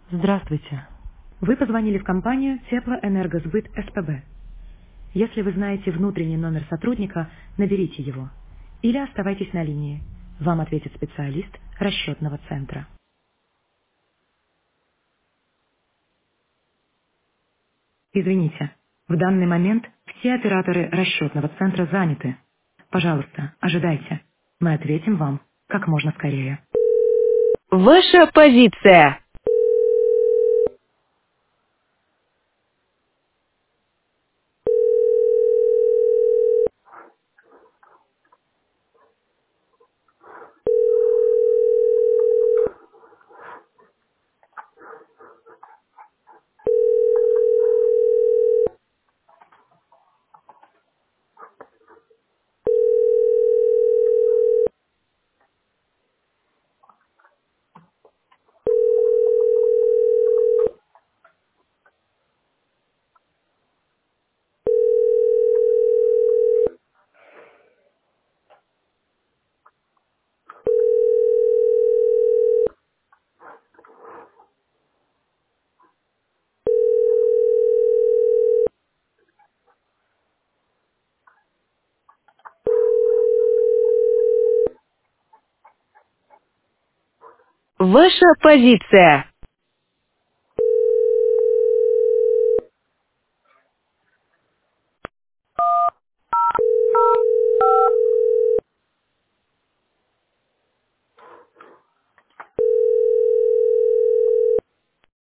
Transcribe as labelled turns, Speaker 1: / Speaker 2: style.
Speaker 1: Здравствуйте. Вы позвонили в компанию Теплоэнергосбыт СПБ. Если вы знаете внутренний номер сотрудника, наберите его. Или оставайтесь на линии. Вам ответит специалист расчетного центра. Извините, в данный момент все операторы расчетного центра заняты. Пожалуйста, ожидайте. Мы ответим вам как можно скорее. Ваша позиция. Ваша позиция.